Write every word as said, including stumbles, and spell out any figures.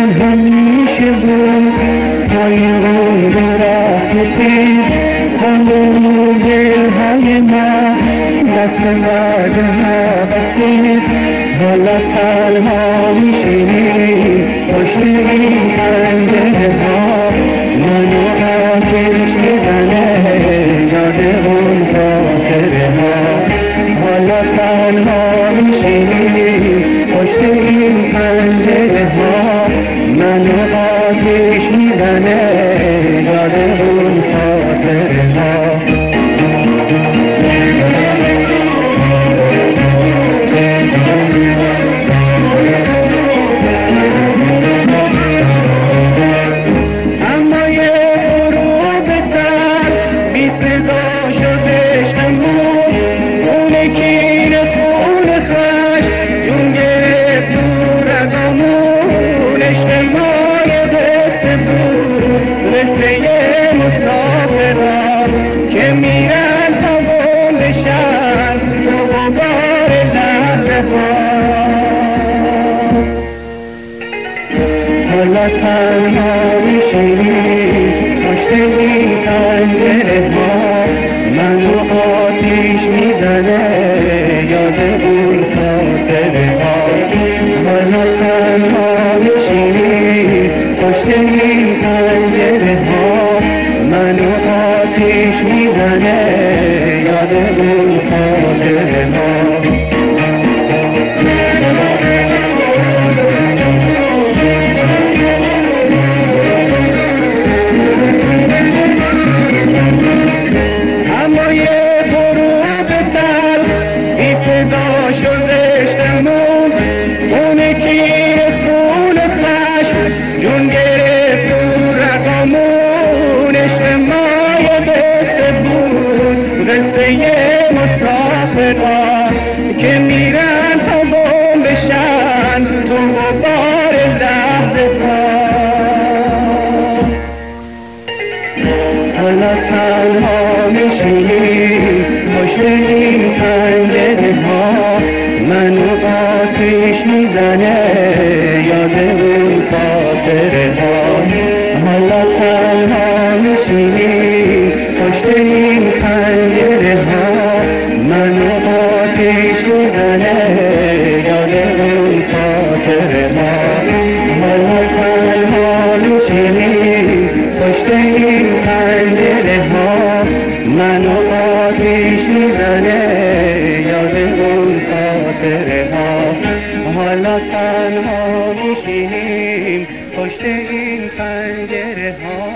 همیشه بود پایون درخت تیز همون دلهای من دست مرد نبستید حالا تنها میشینی پشت این پنجره ها منو آتش میزنه یاد اون خاطره ها حالا تنها میشینی پشت این پنجره ها منو آتش میزنه یاد اون خاطره ها حالا تنها میشینی پشت این پنجره ها منو آتیش میزنه یاد اون خاطره ها حالا تنها میشینی پشت این پنجره ها منو آتیش میزنه یاد اون خاطره ها که میرن تا گم بشن تو غبار لحظه ها حالا تنها میشینی پشت این پنجره ها منو آتیش میزنه یاد اون خاطره ها حالا تنها میشینی پشت این پنجره ها منو آتیش میزنه یاد اون خاطره ها حالا تنها میشینی پشت این پنجره ها منو آتیش میزنه یاد اون خاطره ها حالا تنها میشینیم پشت این پنجره ها